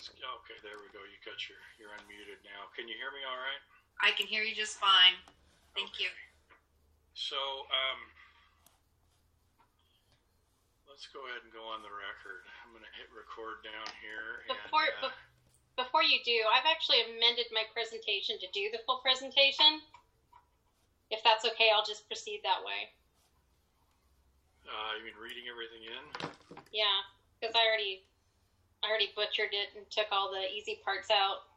Okay, there we go. You're unmuted now. Can you hear me all right? I can hear you just fine. Thank you. So, let's go ahead and go on the record. I'm going to hit record down here. Before you do, I've actually amended my presentation to do the full presentation. If that's okay, I'll just proceed that way. You mean reading everything in? Yeah, because I already butchered it and took all the easy parts out.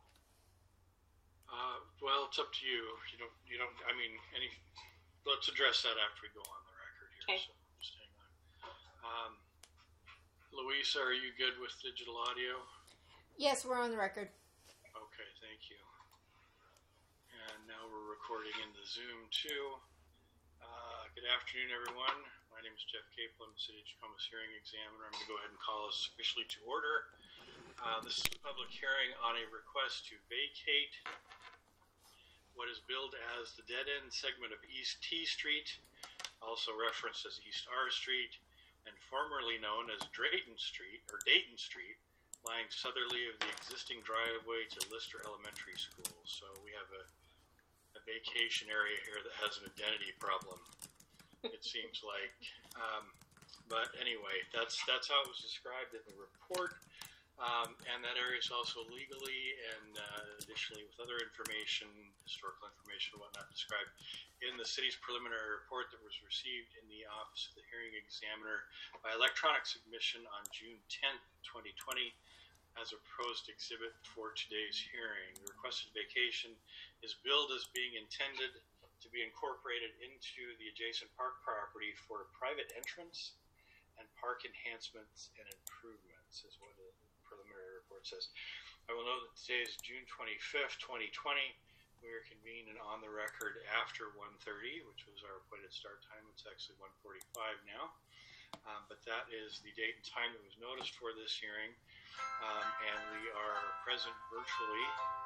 Well, it's up to you. You don't. I mean, let's address that after we go on the record here. Okay. So just hang on. Louisa, are you good with digital audio? Yes, we're on the record. Okay, thank you. And now we're recording in the Zoom too. Good afternoon, everyone. My name is Jeff Capel. I'm the City of Tacoma's hearing examiner. I'm going to go ahead and call us officially to order. This is a public hearing on a request to vacate what is billed as the dead-end segment of East T Street, also referenced as East R Street, and formerly known as Dayton Street, lying southerly of the existing driveway to Lister Elementary School. So we have a vacation area here that has an identity problem, it seems like. But anyway, that's how it was described in the report. And that area is also legally and additionally with other information, historical information and whatnot, described in the city's preliminary report that was received in the Office of the Hearing Examiner by electronic submission on June 10th, 2020, as a proposed exhibit for today's hearing. The requested vacation is billed as being intended to be incorporated into the adjacent park property for private entrance and park enhancements and improvements, is what the preliminary report says. I will note that today is June 25th, 2020. We are convened and on the record after 1:30, which was our appointed start time. It's actually 1:45 now. But that is the date and time that was noticed for this hearing. And we are present virtually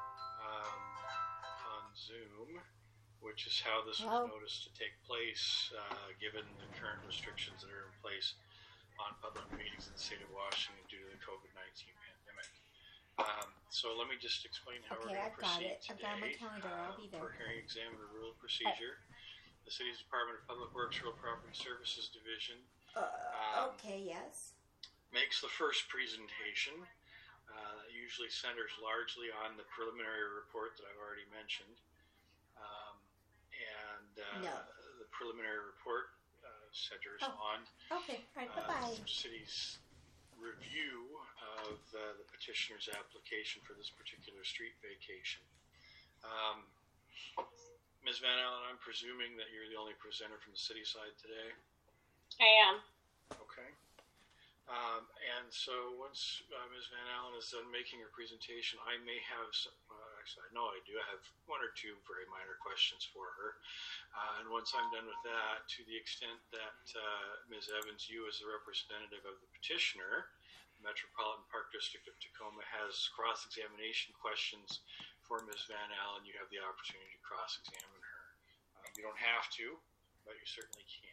on Zoom, which is how this was noticed to take place, given the current restrictions that are in place on public meetings in the state of Washington due to the COVID-19 pandemic. So let me just explain how we're going to proceed today. I've got my calendar. I'll be there. For hearing examiner rule of procedure, the city's Department of Public Works Real Property Services Division makes the first presentation. That usually centers largely on the preliminary report that I've already mentioned. The preliminary report centers on the city's review of the petitioner's application for this particular street vacation. Ms. Van Allen, I'm presuming that you're the only presenter from the city side today? I am. Okay. And so once Ms. Van Allen is done making her presentation, I may have some, actually I know I do, I have one or two very minor questions for her. And once I'm done with that, to the extent that Ms. Evans, you as the representative of the petitioner, Metropolitan Park District of Tacoma, has cross-examination questions for Ms. Van Allen, you have the opportunity to cross-examine her. You don't have to, but you certainly can.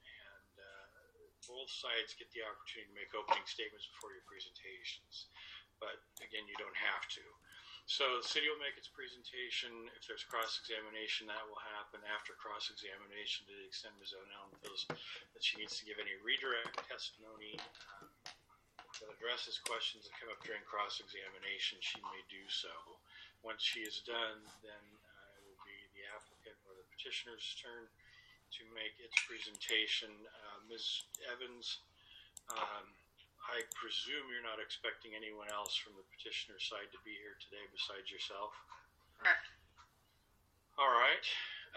Both sides get the opportunity to make opening statements before your presentations. But again, you don't have to. So the city will make its presentation. If there's cross-examination, that will happen after cross-examination to the extent Ms. Van Allen feels that she needs to give any redirect testimony that addresses questions that come up during cross-examination, she may do so. Once she is done, then it will be the applicant or the petitioner's turn to make its presentation. Ms. Evans, I presume you're not expecting anyone else from the petitioner side to be here today besides yourself? Correct. All right.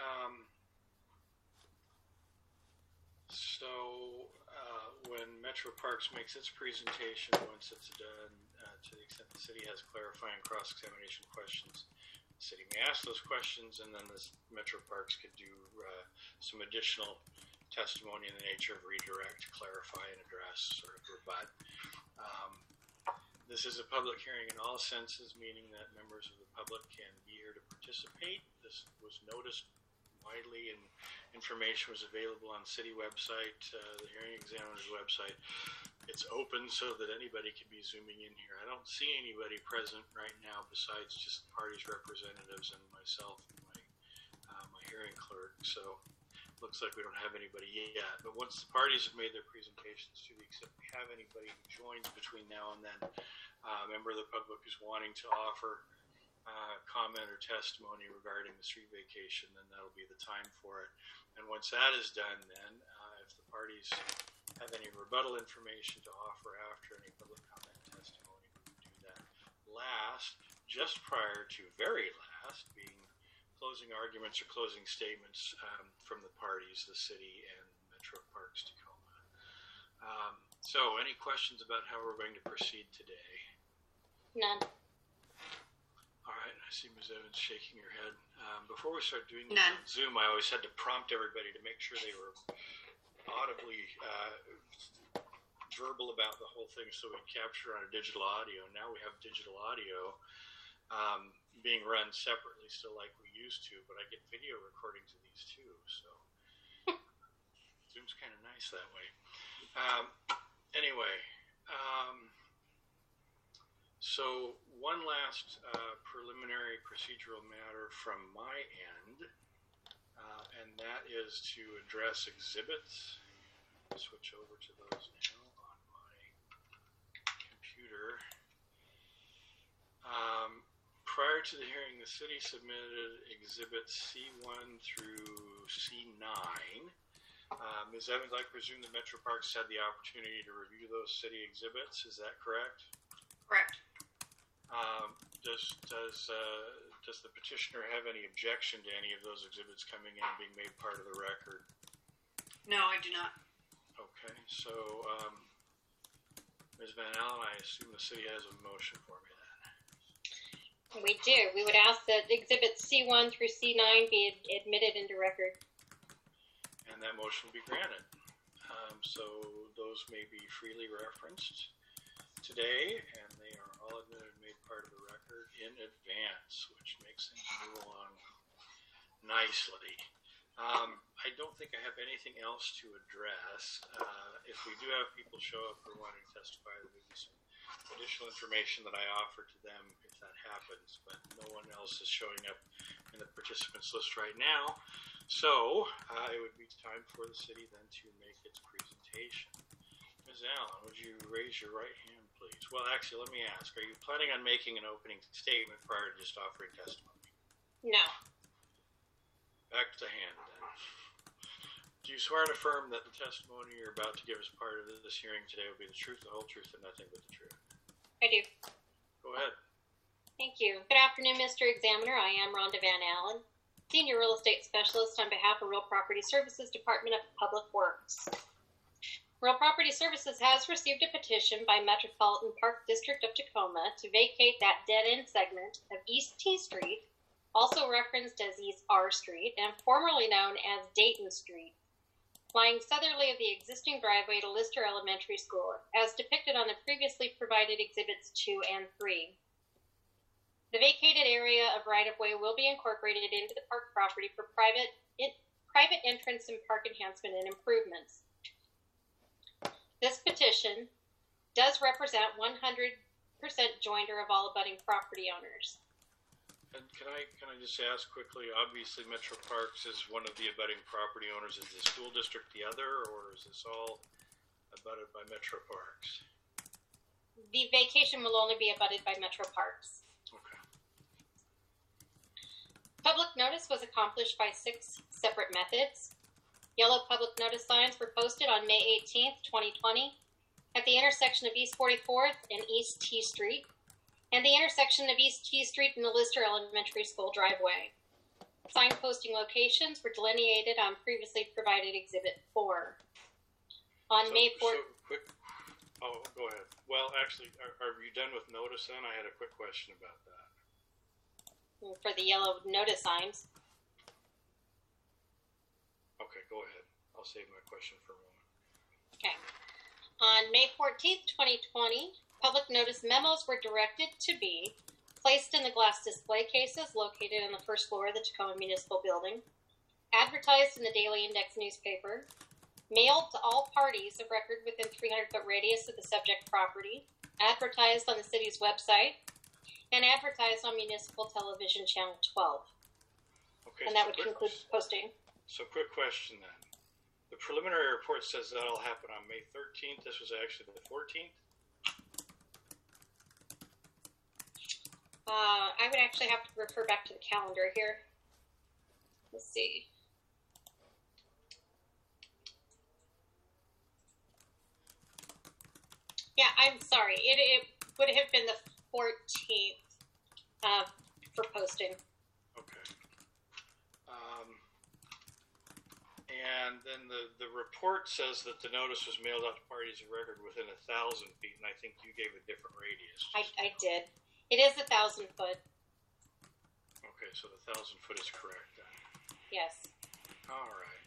So when Metro Parks makes its presentation, once it's done, to the extent the city has clarifying cross-examination questions, the city may ask those questions, and then this Metro Parks could do some additional testimony in the nature of redirect, clarify, and address, or rebut. This is a public hearing in all senses, meaning that members of the public can be here to participate. This was noticed widely, and information was available on city website, the hearing examiner's website. It's open so that anybody can be zooming in here. I don't see anybody present right now besides just the party's representatives and myself and my hearing clerk. So looks like we don't have anybody yet. But once the parties have made their presentations, to the extent we have anybody who joins between now and then, a member of the public is wanting to offer comment or testimony regarding the street vacation, then that'll be the time for it. And once that is done, then if the parties have any rebuttal information to offer after any public comment testimony, we would do that last, just prior to very last, being closing arguments or closing statements from the parties, the city and Metro Parks Tacoma. So any questions about how we're going to proceed today? None. All right, I see Ms. Evans shaking her head. Before we start doing this None. on Zoom, I always had to prompt everybody to make sure they were audibly verbal about the whole thing so we capture on a digital audio. Now we have digital audio being run separately, still like we used to, but I get video recordings of these too, so Zoom's kind of nice that way. Anyway, so one last preliminary procedural matter from my end, and that is to address exhibits. I'll switch over to those now on my computer. Prior to the hearing, the city submitted exhibits C1 through C9. Ms. Evans, I presume the Metro Parks had the opportunity to review those city exhibits. Is that correct? Correct. Does the petitioner have any objection to any of those exhibits coming in and being made part of the record? No, I do not. Okay, so Ms. Van Allen, I assume the city has a motion for me then. We do. We would ask that exhibits C1 through C9 be admitted into record. And that motion will be granted. So those may be freely referenced today, and they are all admitted and made part of the record in advance, which makes things move along nicely. I don't think I have anything else to address. If we do have people show up who are wanting to testify, there may be some additional information that I offer to them if that happens, but no one else is showing up in the participants list right now. So it would be time for the city then to make its presentation. Ms. Allen, would you raise your right hand, please? Well, actually, let me ask, are you planning on making an opening statement prior to just offering testimony? No. Back to the hand, then. Do you swear and affirm that the testimony you're about to give as part of this hearing today will be the truth, the whole truth, and nothing but the truth? I do. Go ahead. Thank you. Good afternoon, Mr. Examiner. I am Rhonda Van Allen, Senior Real Estate Specialist on behalf of Real Property Services Department of Public Works. Real Property Services has received a petition by Metropolitan Park District of Tacoma to vacate that dead-end segment of East T Street, also referenced as East R Street, and formerly known as Dayton Street, lying southerly of the existing driveway to Lister Elementary School, as depicted on the previously provided Exhibits 2 and 3. The vacated area of right-of-way will be incorporated into the park property for private entrance and park enhancement and improvements. This petition does represent 100% joinder of all abutting property owners. And can I just ask quickly, obviously Metro Parks is one of the abutting property owners. Is the school district the other, or is this all abutted by Metro Parks? The vacation will only be abutted by Metro Parks. Okay. Public notice was accomplished by 6 separate methods. Yellow public notice signs were posted on May 18th, 2020 at the intersection of East 44th and East T Street, and the intersection of East T Street and the Lister Elementary School driveway. Sign posting locations were delineated on previously provided Exhibit 4. On May 4th... Go ahead. Well, actually, are you done with notice then? I had a quick question about that. For the yellow notice signs. Okay, go ahead. I'll save my question for a moment. Okay. On May 14th, 2020, public notice memos were directed to be placed in the glass display cases located on the first floor of the Tacoma Municipal Building, advertised in the Daily Index newspaper, mailed to all parties of record within 300-foot radius of the subject property, advertised on the city's website, and advertised on municipal television channel 12. Okay. And that would conclude posting. So quick question then. The preliminary report says that'll happen on May 13th. This was actually the 14th. I would actually have to refer back to the calendar here. Let's see. Yeah, I'm sorry. It would have been the 14th for posting. Okay. And then the report says that the notice was mailed out to parties of record within 1,000 feet, and I think you gave a different radius. I did. It is 1,000 foot. Okay, so the 1,000 foot is correct then. Yes. All right.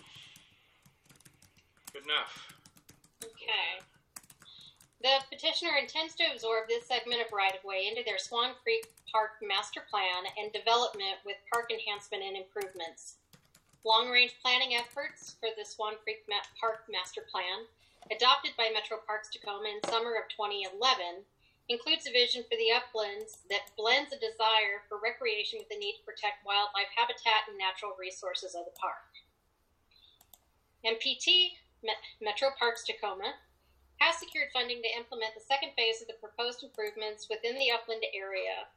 Good enough. Okay. The petitioner intends to absorb this segment of right-of-way into their Swan Creek Park master plan and development with park enhancement and improvements. Long-range planning efforts for the Swan Creek Park master plan, adopted by Metro Parks Tacoma in summer of 2011, includes a vision for the uplands that blends a desire for recreation with the need to protect wildlife habitat and natural resources of the park. MPT, Metro Parks Tacoma, has secured funding to implement the second phase of the proposed improvements within the upland area.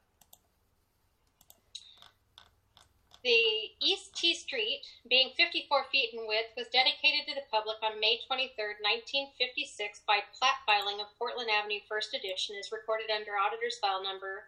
The East T Street, being 54 feet in width, was dedicated to the public on May 23, 1956 by plat filing of Portland Avenue First Edition, as recorded under Auditor's File Number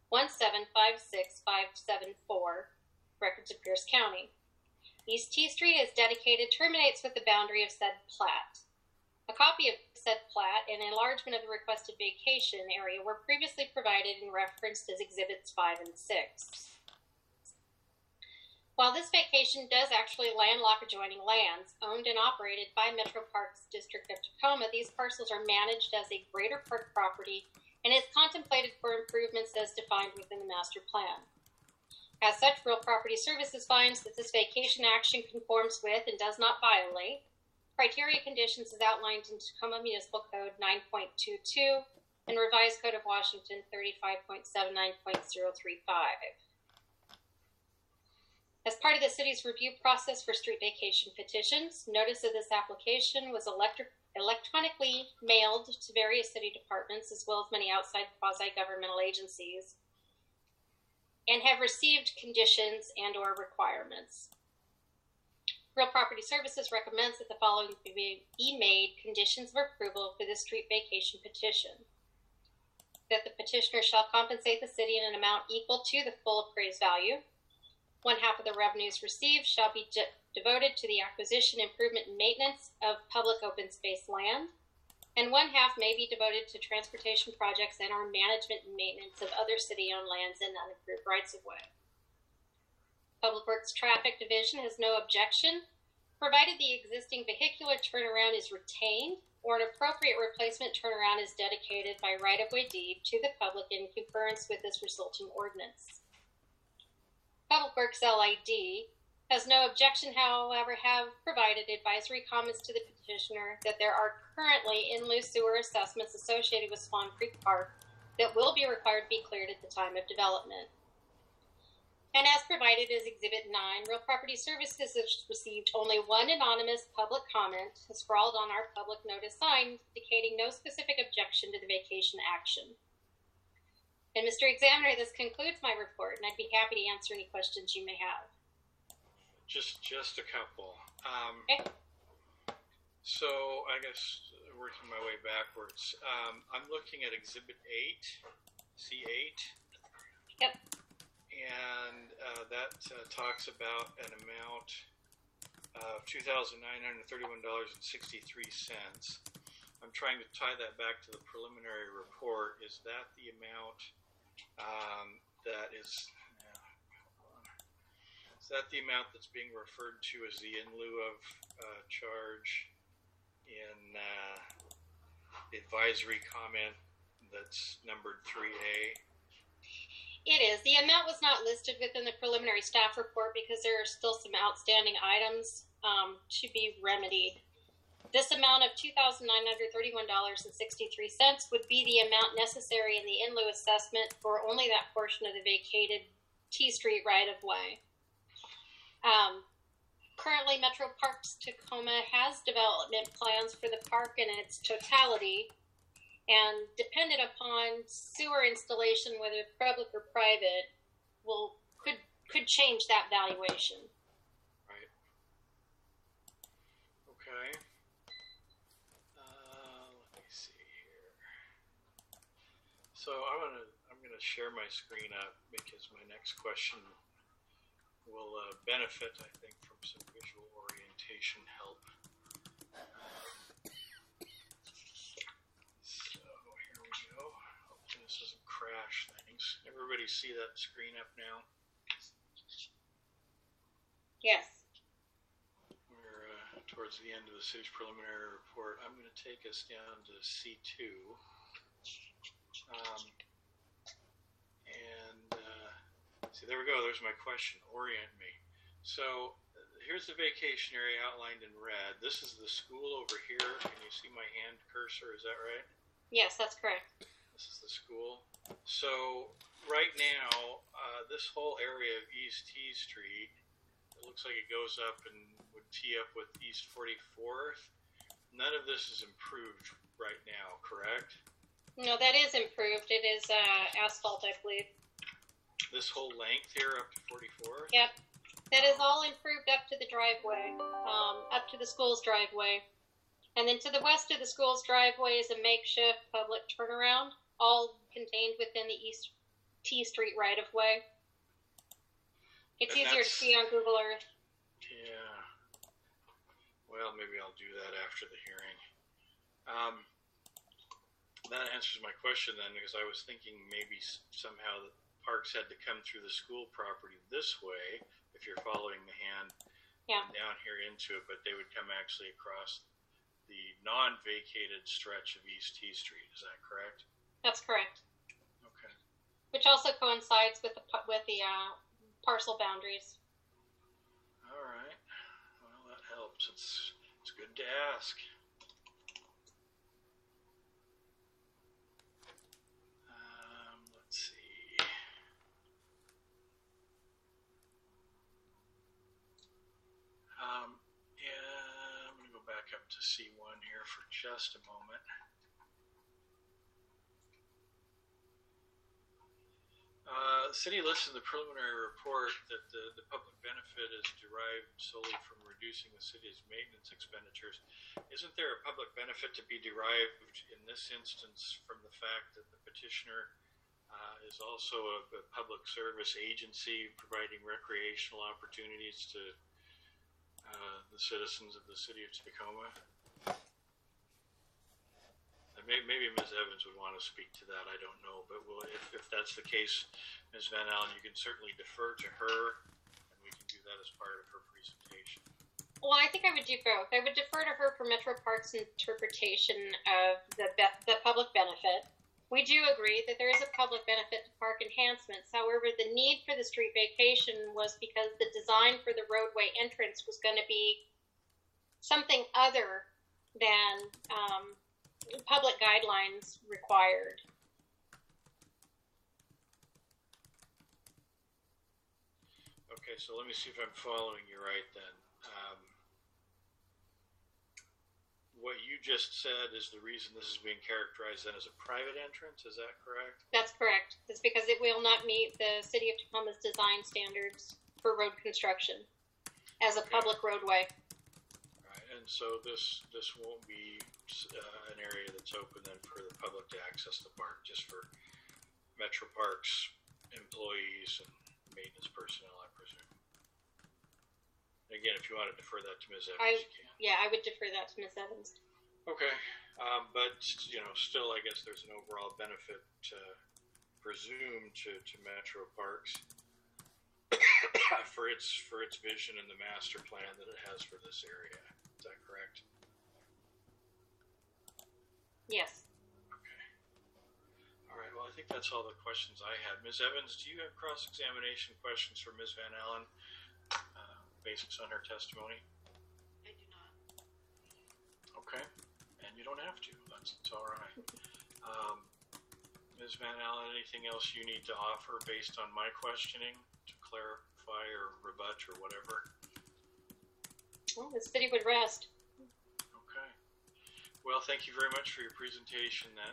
1756574, Records of Pierce County. East T Street is dedicated terminates with the boundary of said plat. A copy of said plat and enlargement of the requested vacation area were previously provided and referenced as Exhibits 5 and 6. While this vacation does actually landlock adjoining lands owned and operated by Metro Parks District of Tacoma, these parcels are managed as a greater park property and is contemplated for improvements as defined within the master plan. As such, Real Property Services finds that this vacation action conforms with and does not violate criteria conditions as outlined in Tacoma Municipal Code 9.22 and Revised Code of Washington 35.79.035. As part of the city's review process for street vacation petitions, notice of this application was electronically mailed to various city departments as well as many outside quasi-governmental agencies and have received conditions and or requirements. Real Property Services recommends that the following be made conditions of approval for the street vacation petition. That the petitioner shall compensate the city in an amount equal to the full appraised value. 1/2 of the revenues received shall be devoted to the acquisition, improvement, and maintenance of public open space land, and 1/2 may be devoted to transportation projects and or management and maintenance of other city-owned lands and unapproved rights-of-way. Public Works Traffic Division has no objection, provided the existing vehicular turnaround is retained or an appropriate replacement turnaround is dedicated by right-of-way deed to the public in concurrence with this resulting ordinance. Public Works LID has no objection, however, have provided advisory comments to the petitioner that there are currently in lieu sewer assessments associated with Swan Creek Park that will be required to be cleared at the time of development. And as provided as Exhibit 9, Real Property Services has received only one anonymous public comment scrawled on our public notice sign indicating no specific objection to the vacation action. And Mr. Examiner, this concludes my report, and I'd be happy to answer any questions you may have. Just a couple. Okay. So I guess working my way backwards, I'm looking at Exhibit 8, C8. Yep. And that talks about an amount of $2,931.63. I'm trying to tie that back to the preliminary report. Is that the amount that is? Is that the amount that's being referred to as the in lieu of charge in the advisory comment that's numbered 3A? It is. The amount was not listed within the preliminary staff report because there are still some outstanding items to be remedied. This amount of $2,931.63 would be the amount necessary in the in lieu assessment for only that portion of the vacated T Street right-of-way. Currently, Metro Parks Tacoma has development plans for the park in its totality, and dependent upon sewer installation, whether public or private, could change that valuation. Right. Okay. Let me see here. So I'm gonna share my screen up because my next question will benefit, I think, from some visual orientation help. So here we go. Hopefully this doesn't crash things. Everybody see that screen up now? Yes. We're towards the end of the city's preliminary report. I'm going to take us down to C2. See, there we go. There's my question. Orient me. So here's the vacation area outlined in red. This is the school over here. Can you see my hand cursor? Is that right? Yes, that's correct. This is the school. So right now, this whole area of East T Street, it looks like it goes up and would tee up with East 44th. None of this is improved right now, correct? No, that is improved. It is asphalt, I believe. This whole length here up to 44th? Yep. That is all improved up to the driveway, up to the school's driveway. And then to the west of the school's driveway is a makeshift public turnaround, all contained within the East T Street right-of-way. It's And easier to see on Google Earth. Yeah. Well, maybe I'll do that after the hearing. That answers my question then, because I was thinking maybe somehow the parks had to come through the school property this way, if you're following the hand, down here into it, but they would come actually across the non-vacated stretch of East T Street. Is that correct? That's correct. Okay. Which also coincides with the parcel boundaries. All right. Well, that helps. It's good to ask. Let's see. Yeah, I'm going to go back up to C1 here for just a moment. The city lists in the preliminary report that the public benefit is derived solely from reducing the city's maintenance expenditures. Isn't there a public benefit to be derived in this instance from the fact that the petitioner is also a public service agency providing recreational opportunities to the citizens of the city of Tacoma? Maybe Ms. Evans would want to speak to that. I don't know. But if that's the case, Ms. Van Allen, you can certainly defer to her, and we can do that as part of her presentation. Well, I think I would do both. I would defer to her for Metro Parks' interpretation of the public benefit. We do agree that there is a public benefit to park enhancements. However, the need for the street vacation was because the design for the roadway entrance was going to be something other than public guidelines required. Okay, so let me see if I'm following you right then. What you just said is the reason this is being characterized then as a private entrance, is that correct? That's correct. It's because it will not meet the City of Tacoma's design standards for road construction as a public roadway. Right, and so this won't be an area that's open then for the public to access the park, just for Metro Parks employees and maintenance personnel, I presume. Again, if you want to defer that to Ms. Evans, you can. Yeah, I would defer that to Ms. Evans. Okay, but still, I guess there's an overall benefit presumed to Metro Parks for its vision and the master plan that it has for this area. Is that correct? Yes. Okay. All right. Well, I think that's all the questions I had. Ms. Evans, do you have cross-examination questions for Ms. Van Allen based on her testimony? I do not. Okay, and you don't have to. That's all right. Ms. Van Allen, anything else you need to offer based on my questioning to clarify or rebut or whatever? Well, the city would rest. Okay. Well, thank you very much for your presentation then.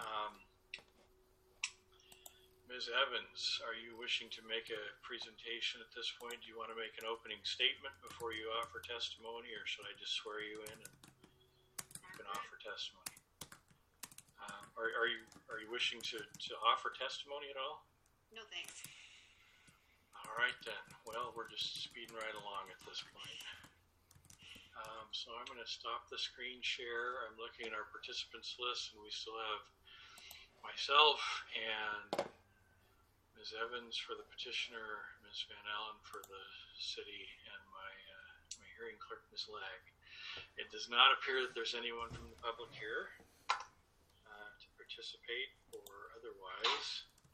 Ms. Evans, are you wishing to make a presentation at this point? Do you want to make an opening statement before you offer testimony, or should I just swear you in and you can offer testimony? Are you wishing to offer testimony at all? No thanks. All right then. Well, we're just speeding right along at this point. So I'm going to stop the screen share. I'm looking at our participants list, and we still have myself and Ms. Evans for the petitioner, Ms. Van Allen for the city, and my hearing clerk, Ms. Lag. It does not appear that there's anyone from the public here to participate or otherwise.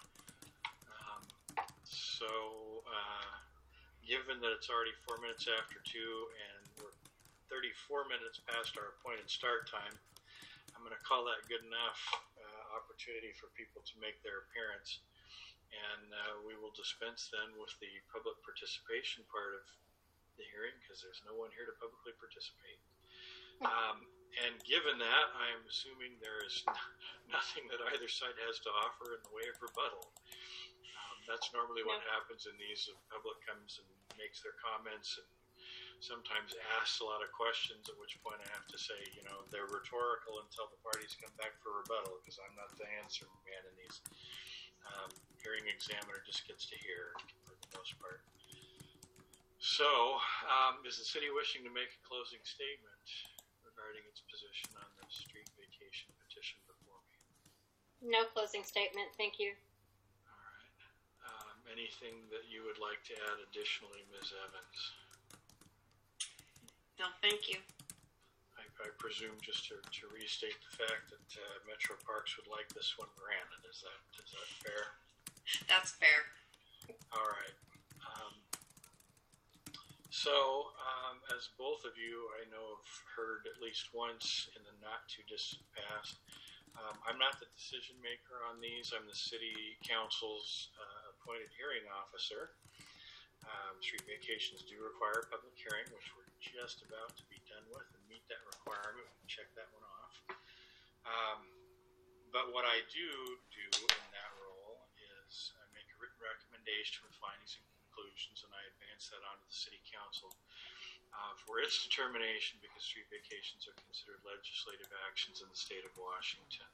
Given that it's already 4 minutes after 2 and we're 34 minutes past our appointed start time, I'm going to call that good enough opportunity for people to make their appearance. And we will dispense then with the public participation part of the hearing because there's no one here to publicly participate. And given that, I am assuming there is nothing that either side has to offer in the way of rebuttal. That's normally what happens in these. The public comes and makes their comments and sometimes asks a lot of questions, at which point I have to say, they're rhetorical until the parties come back for rebuttal because I'm not the answer man in these. Hearing examiner just gets to hear for the most part. So, is the city wishing to make a closing statement regarding its position on the street vacation petition before me? No closing statement. Thank you. All right. Anything that you would like to add additionally, Ms. Evans? No, thank you. I presume just to restate the fact that Metro Parks would like this one granted. Is that fair? That's fair. All right. As both of you I know have heard at least once in the not too distant past, I'm not the decision maker on these. I'm the city council's appointed hearing officer. Street vacations do require a public hearing, which we're just about to be done with and meet that requirement. Check that one off. But what I do in that role is I make a written recommendation with findings and conclusions, and I advance that onto the city council for its determination because street vacations are considered legislative actions in the state of Washington.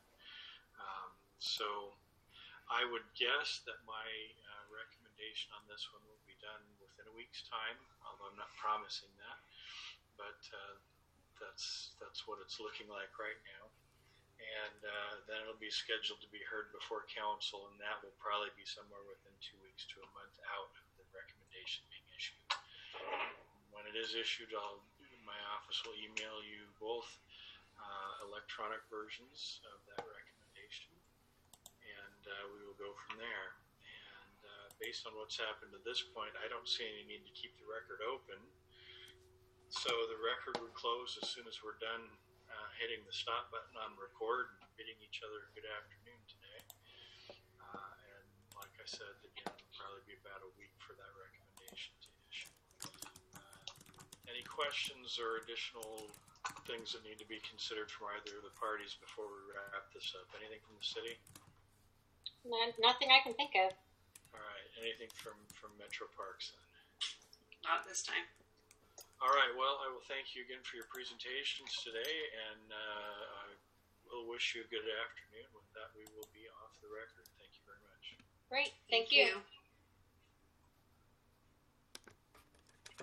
So I would guess that my recommendation on this one will be done within a week's time, although I'm not promising that. But that's what it's looking like right now. And then it'll be scheduled to be heard before council, and that will probably be somewhere within 2 weeks to a month out of the recommendation being issued. When it is issued, my office will email you both electronic versions of that recommendation, and we will go from there. And based on what's happened to this point, I don't see any need to keep the record open. So the record would close as soon as we're done hitting the stop button on record and bidding each other good afternoon today. And like I said, again, it'll probably be about a week for that recommendation to issue. Any questions or additional things that need to be considered from either of the parties before we wrap this up? Anything from the city? Nothing I can think of. All right. Anything from Metro Parks then? Not this time. All right. Well, I will thank you again for your presentations today, and I will wish you a good afternoon. With that, we will be off the record. Thank you very much. Great. Thank you.